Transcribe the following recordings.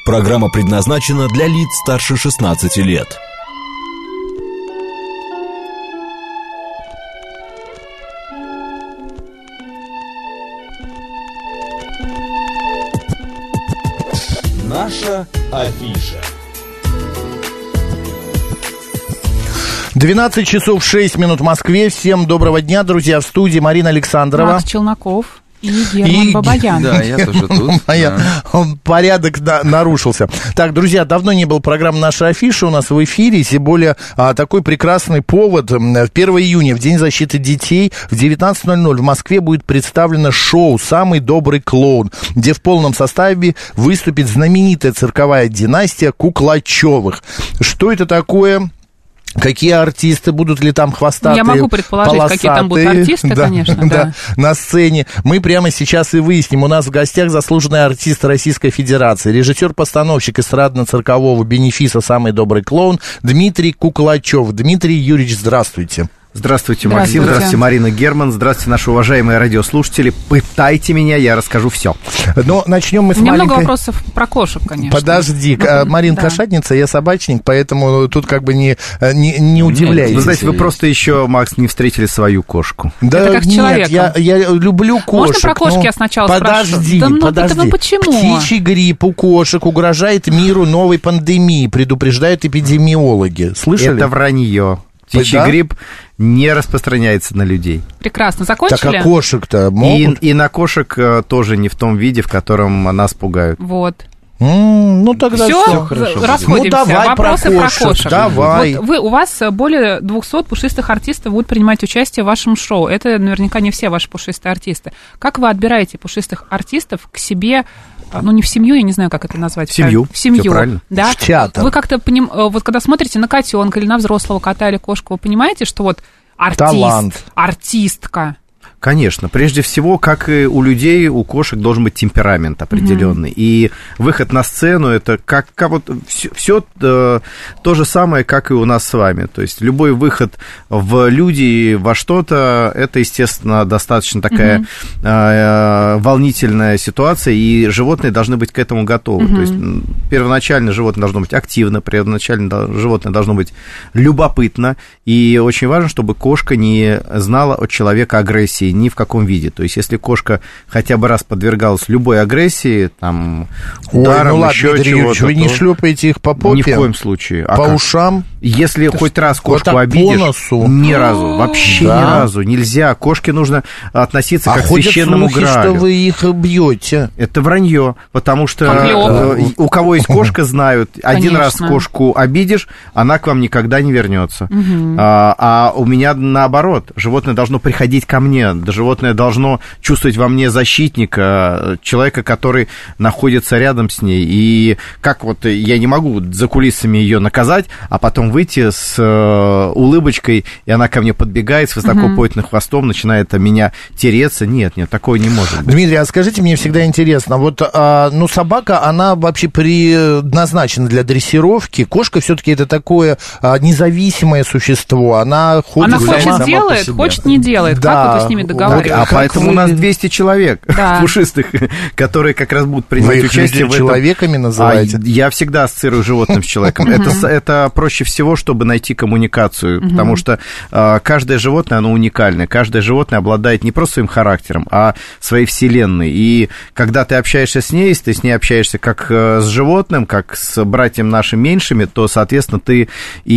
Программа предназначена для лиц старше 16 лет. Наша афиша. 12 часов 6 минут в Москве. Всем доброго дня, друзья. В студии Марина Александрова, Макс Челноков и Герман Бабаян. Да, я тоже тут. Порядок нарушился. Так, друзья, давно не было программы «Наша афиша» у нас в эфире. Тем более такой прекрасный повод. 1 июня, в День защиты детей, в 19:00 в Москве будет представлено шоу «Самый добрый клоун», где в полном составе выступит знаменитая цирковая династия Куклачевых. Что это такое? Какие артисты, будут ли там хвостатые, я могу предположить, полосатые, какие там будут артисты, да, конечно, да, на сцене. Мы прямо сейчас и выясним. У нас в гостях заслуженный артист Российской Федерации, режиссер-постановщик эстрадно-циркового бенефиса «Самый добрый клоун» Дмитрий Куклачев. Дмитрий Юрьевич, здравствуйте. Здравствуйте, Максим. Здравствуйте, Марина, Герман. Здравствуйте, наши уважаемые радиослушатели. Пытайте меня, я расскажу все. Но начнем мы с маленькой... Много вопросов про кошек, конечно. Подожди, Марин кошатница, я собачник, поэтому тут как бы не удивляйтесь. Вы знаете, вы просто еще, Макс, не встретили свою кошку. Да, это как с человеком. Я люблю кошек. Можно про кошки я сначала спрошу? Подожди. Ну почему? Птичий грипп у кошек угрожает миру новой пандемии, предупреждают эпидемиологи. Слышали? Это вранье. Птичий грипп не распространяется на людей. Прекрасно. Закончили? Так а кошек-то могут? И на кошек тоже не в том виде, в котором нас пугают. Вот. Ну тогда все хорошо. Расходимся. Ну давай вопросы про кошек. Давай. Вот у вас более 200 пушистых артистов будут принимать участие в вашем шоу. Это наверняка не все ваши пушистые артисты. Как вы отбираете пушистых артистов к себе? Ну, не в семью, я не знаю, как это назвать. В семью. В семью. Всё правильно. Да? В театр. Вы как-то вот когда смотрите на котенка или на взрослого кота или кошку, вы понимаете, что вот талант, артистка. Конечно. Прежде всего, как и у людей, у кошек должен быть темперамент определенный. И выход на сцену — это как вот все то же самое, как и у нас с вами. То есть любой выход в люди, во что-то, это, естественно, достаточно такая волнительная ситуация, и животные должны быть к этому готовы. То есть первоначально животное должно быть активно, первоначально животное должно быть любопытно, и очень важно, чтобы кошка не знала от человека агрессии ни в каком виде. То есть, если кошка хотя бы раз подвергалась любой агрессии, там, ударом, еще чего-то... Вы не шлепаете их по попе? Ни в коем случае. По ушам? Если хоть раз кошку вот обидишь... по носу? Ни разу. Вообще ни разу. Нельзя. К кошке нужно относиться как к священному гралю. Что вы их бьете? Это вранье, потому что у кого есть кошка, знают. Один раз кошку обидишь, она к вам никогда не вернется. А у меня наоборот. Животное должно приходить ко мне. Животное должно чувствовать во мне защитника, человека, который находится рядом с ней. И как вот я не могу за кулисами ее наказать, а потом выйти с улыбочкой, и она ко мне подбегает с высоко поднятым хвостом, начинает меня тереться. Нет, такого не может быть. Дмитрий, а скажите, мне всегда интересно, вот, собака, она вообще предназначена для дрессировки, кошка все-таки это такое независимое существо, она ходит... Она хочет делает, хочет не делает, как вот вы с ними договариваетесь? Поэтому у нас 200 человек пушистых, которые как раз будут принимать участие в этом. Вы их человеками называете? Я всегда ассоциирую животным с человеком. Это проще всего, чтобы найти коммуникацию, потому что каждое животное, оно уникальное. Каждое животное обладает не просто своим характером, а своей вселенной. И когда ты общаешься с ней, ты с ней общаешься как с животным, как с братьям нашим меньшими, то, соответственно, ты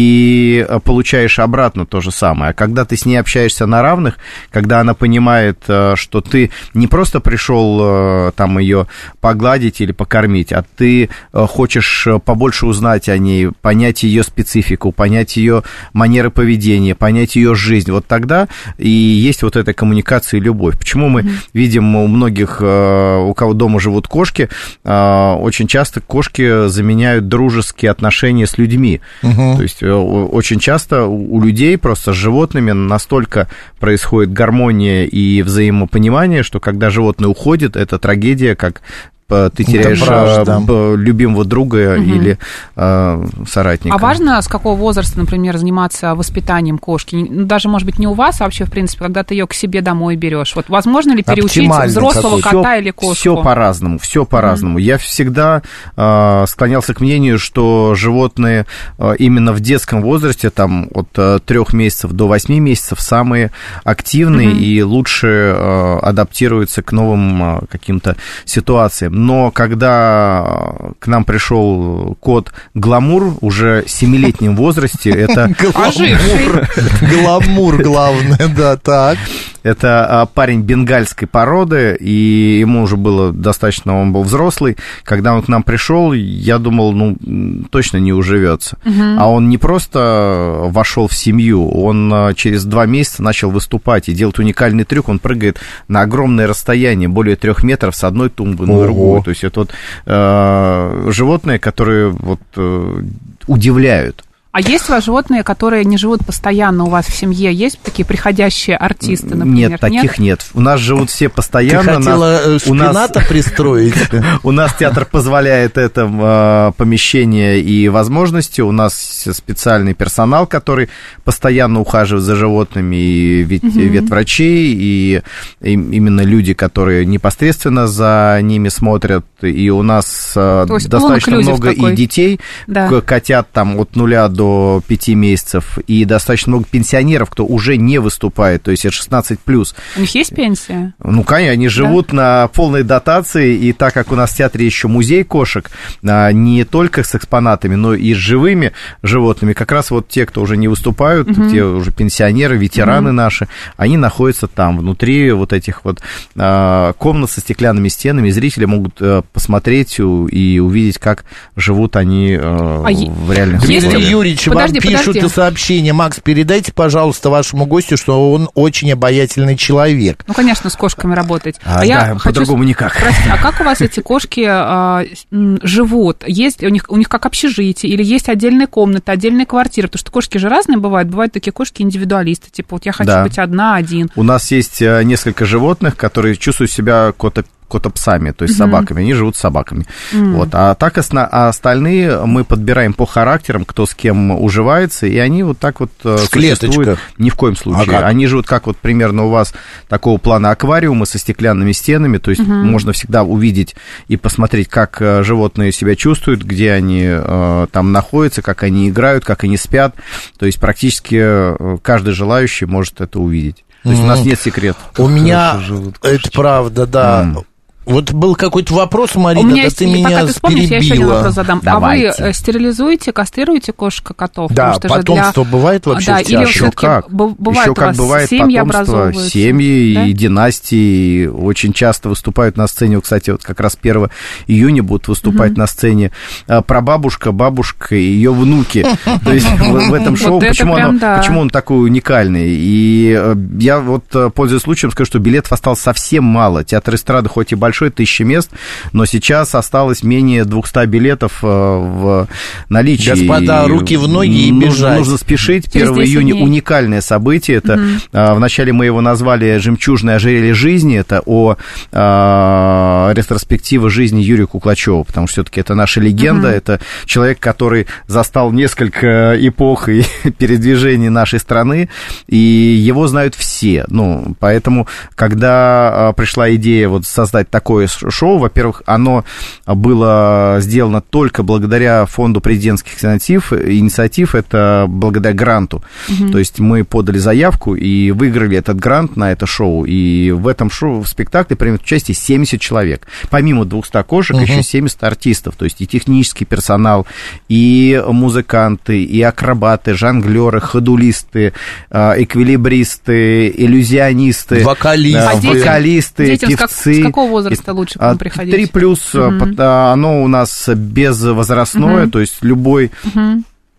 и получаешь обратно то же самое. А когда ты с ней общаешься на равных, когда она понимает, что ты не просто пришел там ее погладить или покормить, а ты хочешь побольше узнать о ней, понять ее специфику, понять ее манеры поведения, понять ее жизнь. Вот тогда и есть вот эта коммуникация и любовь. Почему мы видим у многих, у кого дома живут кошки, очень часто кошки заменяют дружеские отношения с людьми. То есть очень часто у людей просто с животными настолько происходит гармония и взаимопонимание, что когда животное уходит, это трагедия, как ты теряешь любимого друга или соратника. А важно, с какого возраста, например, заниматься воспитанием кошки? Даже, может быть, не у вас, а вообще, в принципе, когда ты ее к себе домой берешь. Вот возможно ли переучить взрослого кота или кошку? Все по-разному. Я всегда склонялся к мнению, что животные именно в детском возрасте, там, от 3 месяцев до 8 месяцев, самые активные и лучше адаптируются к новым каким-то ситуациям. Но когда к нам пришел кот Гламур уже в 7-летнем возрасте, это... Гламур, главное, да, так. Это парень бенгальской породы, и ему уже было достаточно, он был взрослый. Когда он к нам пришел, я думал, точно не уживется. А он не просто вошел в семью, он через 2 месяца начал выступать и делать уникальный трюк. Он прыгает на огромное расстояние, более 3 метров с одной тумбы на другую. То есть это животные, которые удивляют. А есть у вас животные, которые не живут постоянно у вас в семье? Есть такие приходящие артисты, например? Нет, таких нет. У нас живут все постоянно. Ты хотела шпината пристроить? У нас театр позволяет это помещение и возможности. У нас специальный персонал, который постоянно ухаживает за животными, и ветврачи, и именно люди, которые непосредственно за ними смотрят. И у нас достаточно много и детей, котят там от 0 до 5 месяцев, и достаточно много пенсионеров, кто уже не выступает, то есть это 16+. У них есть пенсия? Конечно, они живут на полной дотации, и так как у нас в театре еще музей кошек, не только с экспонатами, но и с живыми животными, как раз те, кто уже не выступают, те уже пенсионеры, ветераны наши, они находятся там, внутри этих комнат со стеклянными стенами, и зрители могут посмотреть и увидеть, как живут они в реальных условиях. Вам пишут сообщения. Макс, передайте, пожалуйста, вашему гостю, что он очень обаятельный человек. Ну, конечно, с кошками работать. По-другому никак. Простите, а как у вас эти кошки живут? Есть у них как общежитие? Или есть отдельные комнаты, отдельные квартиры? Потому что кошки же разные бывают. Бывают такие кошки-индивидуалисты. Типа, я хочу быть одна, один. У нас есть несколько животных, которые чувствуют себя котопсами, то есть собаками, они живут с собаками. А так остальные мы подбираем по характерам, кто с кем уживается, и они существуют. Ни в коем случае. Они живут как примерно у вас такого плана аквариума со стеклянными стенами, то есть можно всегда увидеть и посмотреть, как животные себя чувствуют, где они там находятся, как они играют, как они спят, то есть практически каждый желающий может это увидеть. То есть у нас нет секретов. У меня, это правда, да. Вот был какой-то вопрос, Марина, ты меня перебила. Я еще один вопрос задам. Давайте. А вы стерилизуете, кастрируете кошек-котов? Да, потомство бывает вообще в или еще как бывает семьи образовываются? Семьи и династии очень часто выступают на сцене. Кстати, как раз 1 июня будут выступать на сцене прабабушка, бабушка и ее внуки. То есть в этом шоу, почему он такой уникальный? И я пользуясь случаем, скажу, что билетов осталось совсем мало. Театр эстрады хоть и большой, 1000 мест, но сейчас осталось менее 200 билетов в наличии. Господа, руки в ноги и бежать. Нужно спешить. 1 июня уникальное событие. Это вначале мы его назвали «Жемчужное ожерелье жизни». Это ретроспектива жизни Юрия Куклачева, потому что все-таки это наша легенда. Это человек, который застал несколько эпох и передвижений нашей страны, и его знают все. Поэтому, когда пришла идея создать такое шоу, во-первых, оно было сделано только благодаря фонду президентских инициатив, это благодаря гранту. То есть мы подали заявку и выиграли этот грант на это шоу, и в этом шоу, в спектакле примут участие 70 человек. Помимо 200 кошек, еще 70 артистов, то есть и технический персонал, и музыканты, и акробаты, жонглеры, ходулисты, эквилибристы, иллюзионисты, вокалисты, певцы. С какого возраста лучше к вам приходить? 3+, оно у нас безвозрастное, то есть любой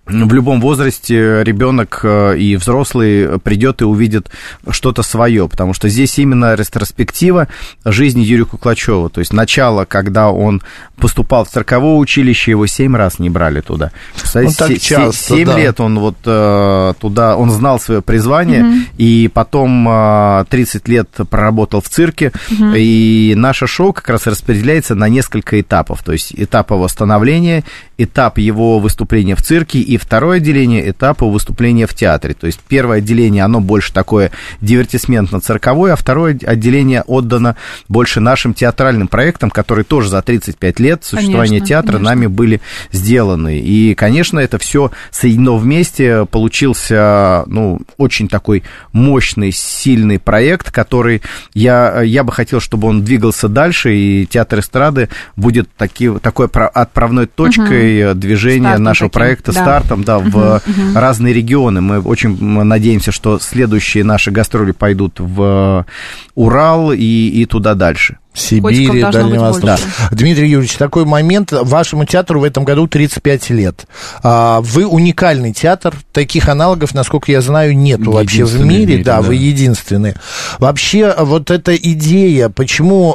в любом возрасте ребенок и взрослый придет и увидит что-то свое, потому что здесь именно ретроспектива жизни Юрия Куклачева, то есть начало, когда он поступал в цирковое училище, его 7 раз не брали туда. Он так часто, 7 лет он вот туда, он знал свое призвание, и потом 30 лет проработал в цирке, и наше шоу как раз распределяется на несколько этапов, то есть этап восстановления, этап его выступления в цирке, и второе отделение этапа выступления в театре. То есть первое отделение, оно больше такое дивертисментно-цирковое, а второе отделение отдано больше нашим театральным проектам, которые тоже за 35 лет существования театра нами были сделаны. И, конечно, это все соединено вместе, получился, очень такой мощный, сильный проект, который я бы хотел, чтобы он двигался дальше, и театр эстрады будет такой отправной точкой движения стартом нашего проекта, стартом, в разные регионы. Мы очень надеемся, что следующие наши гастроли пойдут в Урал и туда дальше. Сибири, Дальний Восток. Да. Дмитрий Юрьевич, такой момент. Вашему театру в этом году 35 лет. Вы уникальный театр. Таких аналогов, насколько я знаю, нету вообще в мире. Да, вы единственные. Вообще, вот эта идея, почему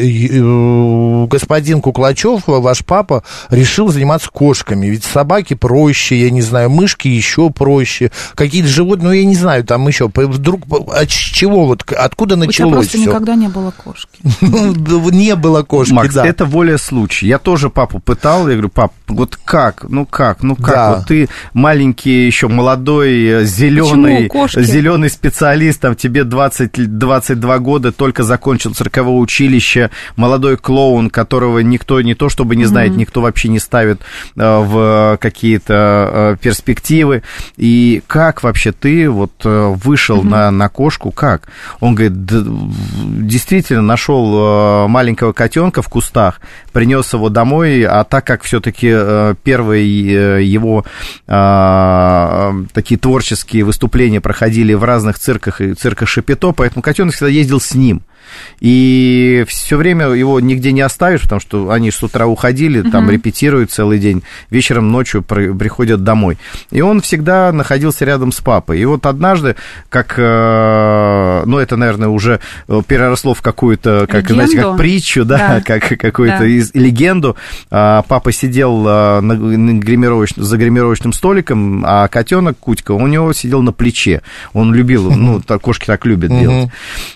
господин Куклачев, ваш папа, решил заниматься кошками? Ведь собаки проще, я не знаю, мышки еще проще. Какие-то животные, я не знаю, там еще. Вдруг, от чего, откуда началось? У тебя просто никогда не было кошки. Не было кошки, Макс, это воля случая. Я тоже папу пытал, я говорю, пап, вот как? Да. Вот ты маленький, еще молодой, зеленый специалист, там тебе 22 года, только закончил цирковое училище, молодой клоун, которого никто не то чтобы не знает, никто вообще не ставит в какие-то перспективы. И как вообще ты вот вышел на кошку, как? Он говорит, действительно, нашел маленького котенка в кустах, принес его домой, а так как все-таки первые его такие творческие выступления проходили в разных цирках и цирках Шапито, поэтому котенок всегда ездил с ним. И все время его нигде не оставишь, потому что они с утра уходили, там репетируют целый день, вечером, ночью приходят домой. И он всегда находился рядом с папой. И вот однажды, как, это, наверное, уже переросло в какую-то, как, знаете, как притчу, да. Как какую-то легенду. Папа сидел за гримировочным столиком, а котенок Кутька, у него сидел на плече. Он любил, кошки так любят делать.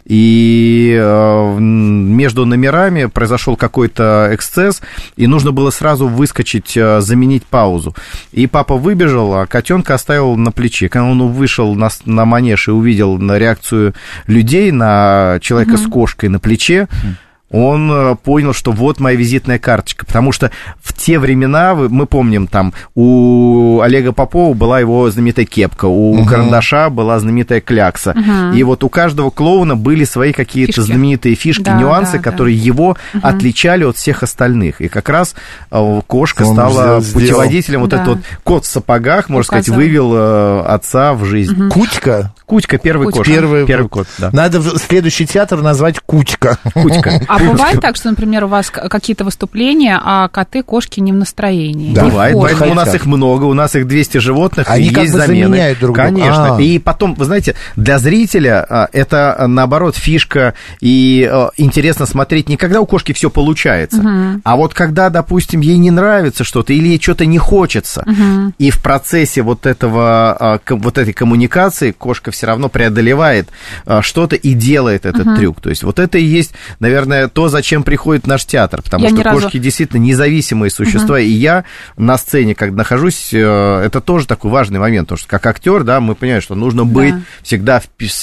И между номерами произошел какой-то эксцесс, и нужно было сразу выскочить, заменить паузу. И папа выбежал, а котенка оставил на плече. Когда он вышел на манеж и увидел реакцию людей на человека с кошкой на плече, он понял, что вот моя визитная карточка, потому что в те времена, мы помним, там, у Олега Попова была его знаменитая кепка, у Карандаша была знаменитая клякса, и вот у каждого клоуна были свои какие-то знаменитые фишки, нюансы, которые его отличали от всех остальных, и как раз кошка стала путеводителем, вот этот вот кот в сапогах, можно сказать, вывел отца в жизнь. Кутька? Кутька, первый кот. Первый кот, да. Надо следующий театр назвать Кутька. А бывает так, что, например, у вас какие-то выступления, а коты, кошки не в настроении? Да, бывает, поэтому у нас их много, у нас их 200 животных, они и есть замены. Заменяют друг друга. Конечно. И потом, вы знаете, для зрителя это, наоборот, фишка, и интересно смотреть не когда у кошки все получается, а вот когда, допустим, ей не нравится что-то, или ей что-то не хочется, и в процессе вот этой коммуникации кошка все равно преодолевает что-то и делает этот трюк. То есть вот это и есть, наверное, то, зачем приходит наш театр, потому что кошки действительно независимые существа, и я на сцене, когда нахожусь, это тоже такой важный момент, потому что как актер, да, мы понимаем, что нужно быть всегда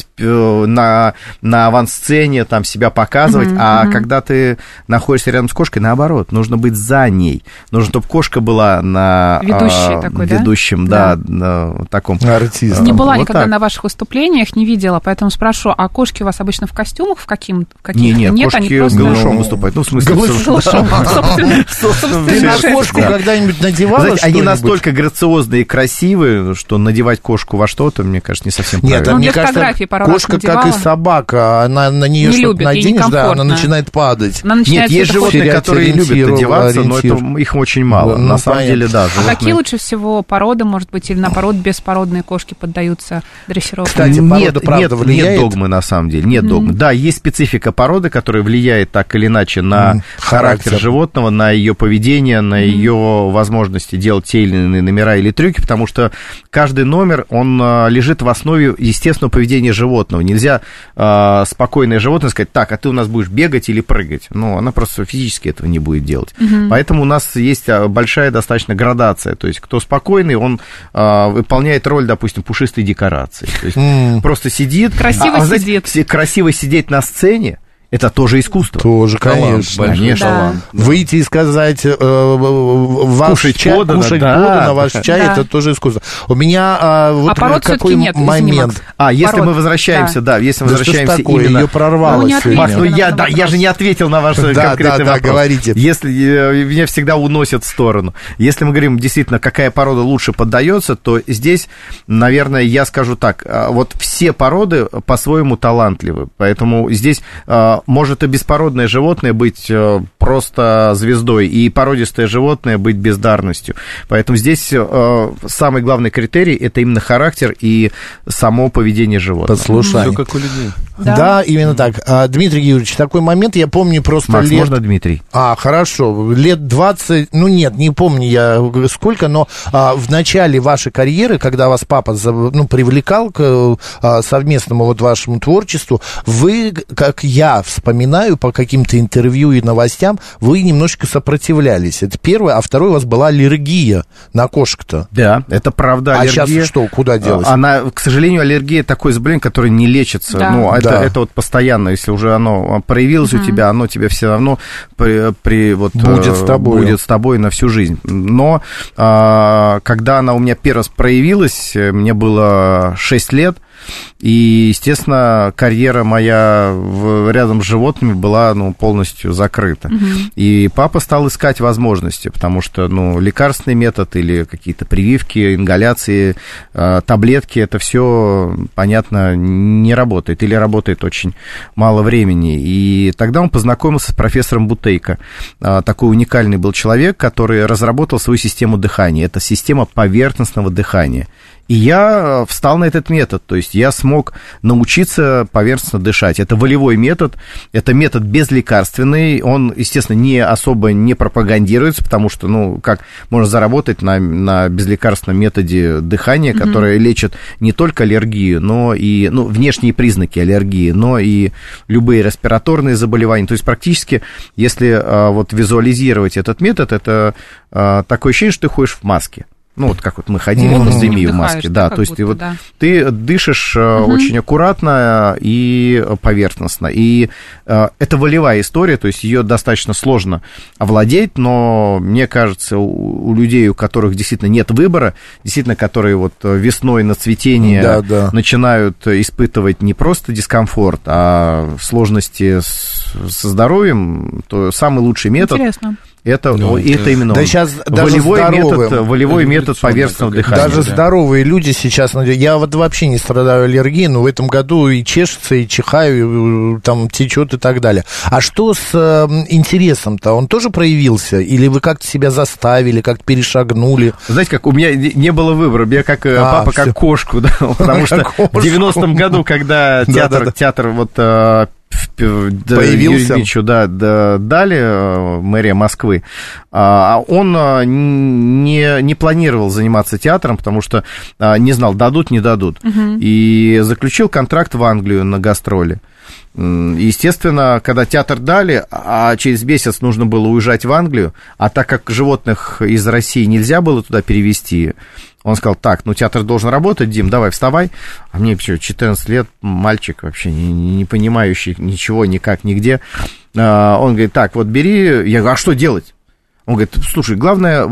на авансцене, там себя показывать, а когда ты находишься рядом с кошкой, наоборот, нужно быть за ней, нужно, чтобы кошка была на ведущем, да, на таком артист. Не была никогда на ваших выступлениях, не видела, поэтому спрашиваю, а кошки у вас обычно в костюмах в каких-то? Нет, кошки голышом выступать. Ну, в смысле... Ты на кошку когда-нибудь надевала? Они настолько грациозные и красивые, что надевать кошку во что-то, мне кажется, не совсем правильно. Нет, мне кажется, кошка, как и собака, она на нее что-то наденешь, да, она начинает падать. Нет, есть животные, которые любят одеваться, но их очень мало. На самом деле, да. А какие лучше всего породы, может быть, или наоборот беспородные кошки поддаются дрессировке? Кстати, порода, правда, влияет? Нет догмы, на самом деле, нет догмы. Да, есть специфика породы, которая влияет так или иначе на характер животного, на ее поведение, на ее возможности делать те или иные номера или трюки, потому что каждый номер, он лежит в основе естественного поведения животного. Нельзя спокойное животное сказать: так, а ты у нас будешь бегать или прыгать. Ну, она просто физически этого не будет делать. Поэтому у нас есть большая достаточно градация. То есть, кто спокойный, он выполняет роль, допустим, пушистой декорации. То есть, просто сидит. Красиво сидит. Знаете, красиво сидеть на сцене — это тоже искусство. Тоже, конечно. Конечно. Да. Выйти и сказать, кушать подано, ваш чай, это тоже искусство. У меня вот какой момент. Если мы возвращаемся, если мы возвращаемся именно... Ее прорвалось. Макс, я же не ответил на ваш конкретный вопрос. Говорите. Если меня всегда уносят в сторону. Если мы говорим действительно, какая порода лучше поддается, то здесь, наверное, я скажу так: вот все породы по-своему талантливы, поэтому здесь может и беспородное животное быть просто звездой, и породистое животное быть бездарностью. Поэтому здесь самый главный критерий — это именно характер и само поведение животного. Послушай. Все как у людей. Да, именно так. Дмитрий Георгиевич, такой момент, я помню просто Макс, можно Дмитрий? Хорошо. Лет 20, не помню я сколько, но в начале вашей карьеры, когда вас папа привлекал к совместному вот вашему творчеству, вы, как я вспоминаю по каким-то интервью и новостям, вы немножечко сопротивлялись. Это первое. А второе, у вас была аллергия на кошек-то. Да, это правда, аллергия. А сейчас что, куда делать? Она, к сожалению, аллергия — такое заболевание, которое не лечится. Да. Это вот постоянно. Если уже оно проявилось у тебя, оно тебе все равно будет с тобой на всю жизнь. Но когда она у меня первый раз проявилась, мне было 6 лет, и, естественно, карьера моя рядом с животными была полностью закрыта. И папа стал искать возможности, потому что лекарственный метод или какие-то прививки, ингаляции, таблетки — это все, понятно, не работает или работает очень мало времени. И тогда он познакомился с профессором Бутейко. Такой уникальный был человек, который разработал свою систему дыхания. Это система поверхностного дыхания. И я встал на этот метод, то есть я смог научиться поверхностно дышать. Это волевой метод, это метод безлекарственный, он, естественно, особо не пропагандируется, потому что, как можно заработать на безлекарственном методе дыхания, которое лечит не только аллергию, но и, внешние признаки аллергии, но и любые респираторные заболевания. То есть практически, если визуализировать этот метод, это такое ощущение, что ты ходишь в маске. Как вот мы ходили в пандемию в маске, да, то есть ты дышишь очень аккуратно и поверхностно, и это волевая история, то есть ее достаточно сложно овладеть, но мне кажется, у людей, у которых действительно нет выбора, действительно, которые весной на цветение начинают испытывать не просто дискомфорт, а сложности со здоровьем, то самый лучший метод... Интересно. Это именно волевой метод поверхностного дыхания. Даже здоровые люди сейчас, я вообще не страдаю аллергией, но в этом году и чешется, и чихаю, и там течет и так далее. А что с интересом-то? Он тоже проявился? Или вы как-то себя заставили, как-то перешагнули? Знаете, как у меня не было выбора, я как папа, как кошку, да, потому что в 90-м году, когда театр появился. Юрьевичу дали, мэрия Москвы, он не планировал заниматься театром, потому что не знал, дадут, не дадут. И заключил контракт в Англию на гастроли. Естественно, когда театр дали, а через месяц нужно было уезжать в Англию, а так как животных из России нельзя было туда перевезти, он сказал: так, театр должен работать, Дим, давай, вставай. А мне 14 лет, мальчик вообще не понимающий ничего, никак, нигде. Он говорит: так, бери. Я говорю: а что делать? Он говорит, слушай, главное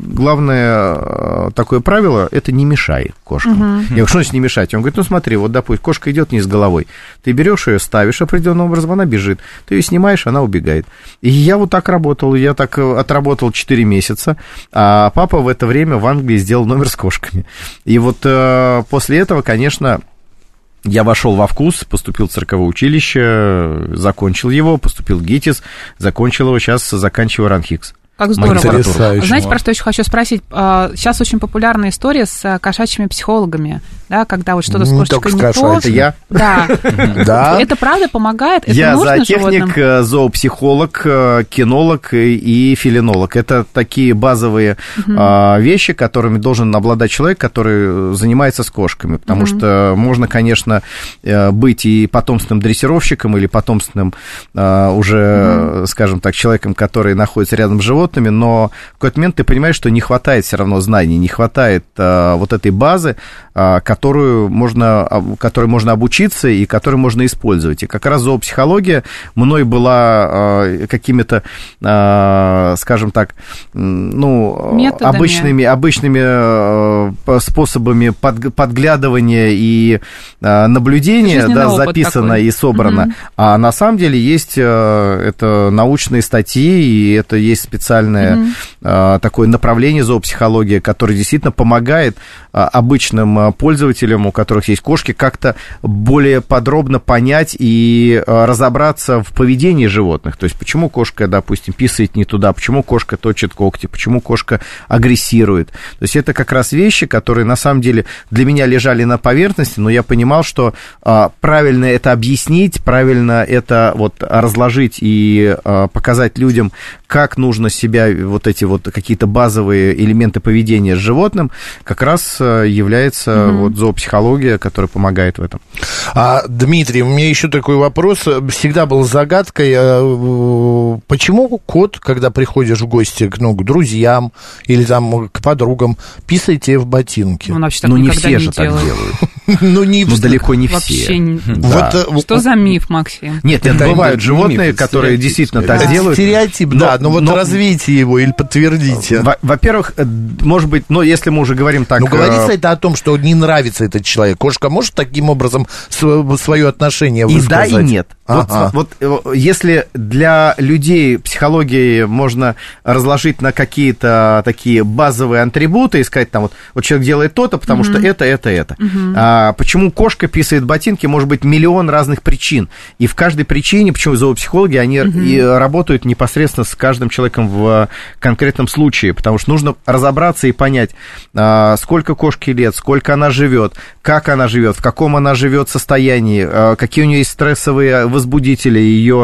такое правило, это не мешай кошкам. Я говорю, что значит не мешать? Он говорит, ну смотри, вот, допустим, кошка идет вниз головой, ты берешь ее, ставишь определенным образом, она бежит, ты ее снимаешь, она убегает. И я вот так работал, я так отработал 4 месяца, а папа в это время в Англии сделал номер с кошками. И вот после этого, конечно... Я вошел во вкус, поступил в цирковое училище, закончил его, поступил в ГИТИС, закончил его, сейчас заканчиваю РАНХИКС. Как здорово. Знаете, про что еще хочу спросить? Сейчас очень популярная история с кошачьими психологами, да, когда вот что-то с кошечкой не то. Это я? Да. Это правда помогает? Я зоотехник, зоопсихолог, кинолог и фелинолог. Это такие базовые вещи, которыми должен обладать человек, который занимается с кошками. Потому что можно, конечно, быть и потомственным дрессировщиком или потомственным уже, скажем так, человеком, который находится рядом с животными, но в какой-то момент ты понимаешь, что не хватает все равно знаний, не хватает вот этой базы, которой можно обучиться и которую можно использовать. И как раз зоопсихология мной была какими-то, скажем так, обычными способами подглядывания и наблюдения, да, записано такой. И собрано. А на самом деле есть это научные статьи, и это есть специальное такое направление зоопсихологии, которое действительно помогает обычным пользователям, у которых есть кошки, как-то более подробно понять и разобраться в поведении животных. То есть, почему кошка, допустим, писает не туда, почему кошка точит когти, почему кошка агрессирует. То есть, это как раз вещи, которые, на самом деле, для меня лежали на поверхности, но я понимал, что правильно это объяснить, правильно это вот разложить и показать людям, как нужно себя, вот эти вот какие-то базовые элементы поведения с животным, как раз является вот зоопсихология, которая помогает в этом. Дмитрий, у меня еще такой вопрос. Всегда был загадкой, почему кот, когда приходишь в гости к друзьям или там к подругам, писает тебе в ботинки? Он вообще так никогда не все же так делают. Далеко не все. Что за миф, Максим? Нет, это бывают животные, которые действительно так делают. Стереотип, да, но вот развейте его или подтвердите. Во-первых, может быть, если мы уже говорим так... говорится это о том, что не нравится этот человек. Кошка может таким образом свое отношение высказать? И да, и нет. Вот если для людей психологии можно разложить на какие-то такие базовые атрибуты и сказать, там вот человек делает то-то, потому что это. Почему кошка писает ботинки, может быть миллион разных причин. И в каждой причине, почему зоопсихологи, они и работают непосредственно с каждым человеком в конкретном случае, потому что нужно разобраться и понять, сколько кошке лет, сколько она живет, как она живет, в каком она живет состоянии, какие у нее есть стрессовые возбудители ее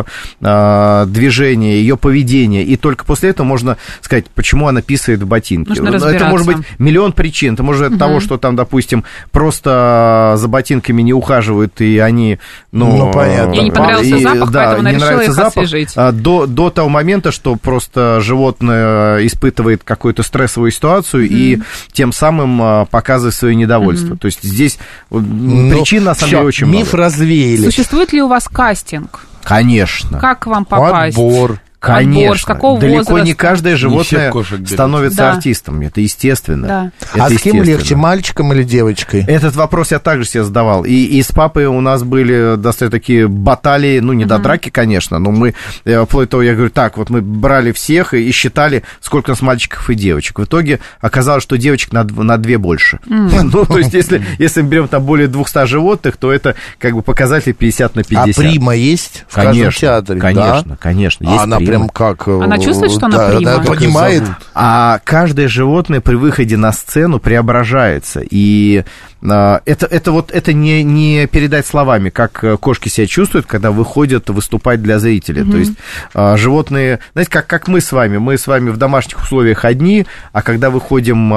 движения, ее поведения. И только после этого можно сказать, почему она писает в ботинки. Это может быть миллион причин. Это может быть от того, что там, допустим, просто за ботинками не ухаживают, и они, понятно. Ей не понравился запах, поэтому она решила их освежить. До того момента, что просто животное испытывает какую-то стрессовую ситуацию и тем самым показывает свое недовольство. То есть здесь причин, на самом деле, очень много. Миф развеяли. Существует ли у вас кастинг? Конечно. Как к вам попасть? Отбор. Конечно. С какого далеко возраста? Не каждое животное становится артистом. Это естественно. Да. Это с кем легче, мальчиком или девочкой? Этот вопрос я также себе задавал. И с папой у нас были достаточно такие баталии, не до драки, конечно, но мы, вплоть до того, я говорю, так, вот мы брали всех и считали, сколько у нас мальчиков и девочек. В итоге оказалось, что девочек на 2 больше. То есть, если мы берем там более 200 животных, то это как бы показатель 50 на 50. А прима есть в каждом театре? Конечно. Есть она прима. Прям как... Она чувствует, что она прима? Она понимает. А каждое животное при выходе на сцену преображается. И это не передать словами, как кошки себя чувствуют, когда выходят выступать для зрителя. То есть животные... Знаете, как мы с вами. Мы с вами в домашних условиях одни, а когда выходим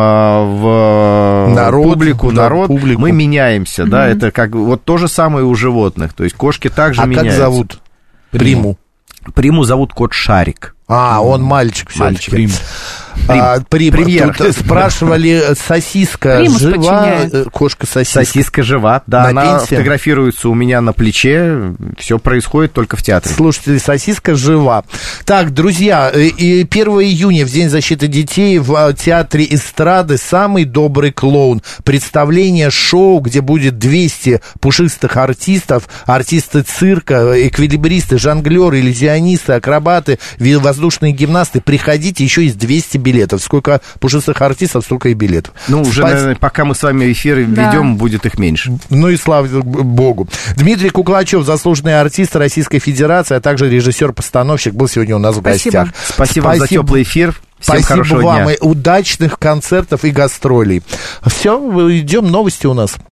в публику, мы меняемся. Да? Это как вот то же самое у животных. То есть кошки также меняются. А как зовут приму? Приму зовут кот Шарик. Он мальчик все-таки. Премьер. Тут спрашивали, сосиска жива? Кошка-сосиска. Сосиска жива, да, она фотографируется у меня на плече, все происходит только в театре. Слушайте, сосиска жива. Так, друзья, 1 июня, в День защиты детей, в Театре эстрады «Самый добрый клоун». Представление, шоу, где будет 200 пушистых артистов, артисты цирка, эквилибристы, жонглеры, иллюзионисты, акробаты, воздушные гимнасты. Приходите, еще есть 200 билетов. Сколько пушистых артистов, столько и билетов. Ну, уже, наверное, пока мы с вами эфир ведем, будет их меньше. Ну и слава богу. Дмитрий Куклачев, заслуженный артист Российской Федерации, а также режиссер-постановщик, был сегодня у нас в гостях. Спасибо за теплый эфир. Всем спасибо вам дня. И удачных концертов и гастролей. Все, идем, новости у нас.